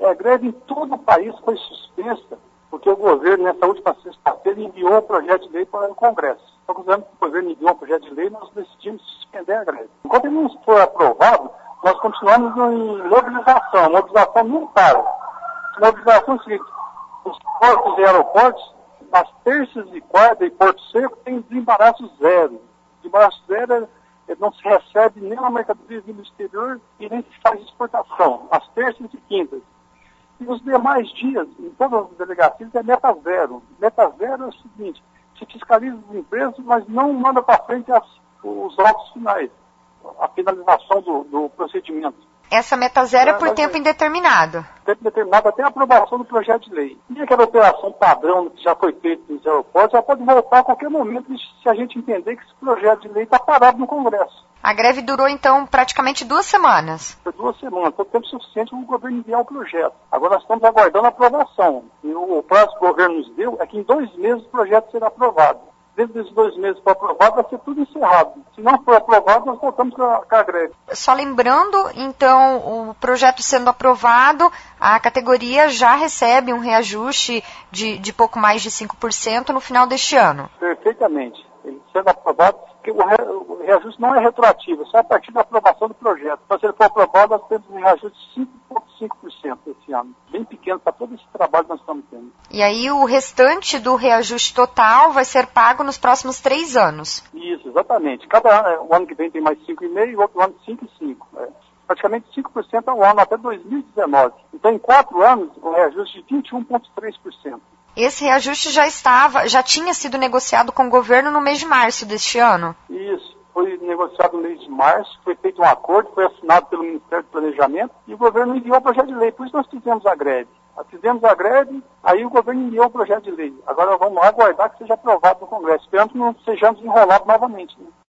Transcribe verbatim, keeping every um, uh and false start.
É, a greve em todo o país foi suspensa, porque o governo, nessa última sexta-feira, enviou um projeto de lei para o Congresso. Então, quando o governo enviou um projeto de lei, nós decidimos suspender a greve. Enquanto ele não for aprovado, nós continuamos em mobilização. A mobilização não para. A mobilização é o seguinte: os portos e aeroportos, nas terças e quartas e Porto Seco, tem desembaraço zero. Desembaraço zero é, não se recebe nenhuma mercadoria do exterior e nem se faz exportação, às terças e quintas. E os demais dias, em todas as delegacias, é meta zero. Meta zero é o seguinte: se fiscaliza as empresas, mas não manda para frente as, os autos finais, a finalização do, do procedimento. Essa meta zero é, é por tempo é, indeterminado? Tempo indeterminado até a aprovação do projeto de lei. E aquela operação padrão que já foi feita nos aeroportos, já pode voltar a qualquer momento se a gente entender que esse projeto de lei está parado no Congresso. A greve durou, então, praticamente duas semanas? Foi duas semanas, foi tempo suficiente para o governo enviar o projeto. Agora nós estamos aguardando a aprovação. E o prazo que o governo nos deu é que em dois meses o projeto será aprovado. Dentro desses dois meses for aprovado, vai ser tudo encerrado. Se não for aprovado, nós voltamos com a, com a greve. Só lembrando, então, o projeto sendo aprovado, a categoria já recebe um reajuste de, de pouco mais de cinco por cento no final deste ano. Perfeitamente. Ele sendo aprovado, porque o, re, o reajuste não é retroativo, é só a partir da aprovação do projeto. Então, se ele for aprovado, nós temos um reajuste de cinco vírgula cinco por cento esse ano. Bem pequeno para todo esse trabalho que nós estamos tendo. E aí o restante do reajuste total vai ser pago nos próximos três anos? Isso, exatamente. Cada ano, o ano que vem tem mais cinco vírgula cinco por cento e o outro ano cinco vírgula cinco por cento. É. Praticamente cinco por cento ao ano até dois mil e dezenove. Então, em quatro anos, o reajuste de vinte e um vírgula três por cento. Esse reajuste já estava, já tinha sido negociado com o governo no mês de março deste ano? Isso, foi negociado no mês de março, foi feito um acordo, foi assinado pelo Ministério do Planejamento e o governo enviou o projeto de lei, por isso nós fizemos a greve. Fizemos a greve, aí o governo enviou o projeto de lei. Agora vamos aguardar que seja aprovado no Congresso, esperando que não sejamos enrolados novamente, né?